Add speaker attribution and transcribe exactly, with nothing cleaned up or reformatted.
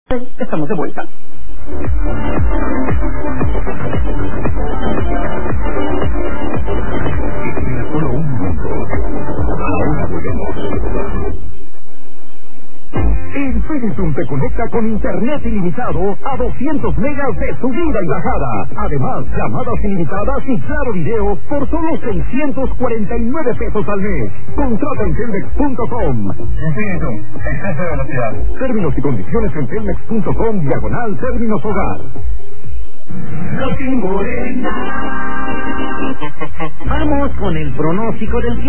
Speaker 1: Estamos de vuelta.
Speaker 2: En solo un minuto, ahora volvemos. Infinitum te conecta con internet ilimitado a doscientos megas de subida y bajada. Además, llamadas ilimitadas y claro video por solo seiscientos cuarenta y nueve pesos al mes. Contrata en telmex punto com.
Speaker 3: Infinitum, exceso de velocidad.
Speaker 2: Términos y condiciones en telmex punto com, diagonal términos hogar.
Speaker 1: Morena. Vamos con el pronóstico del tiempo.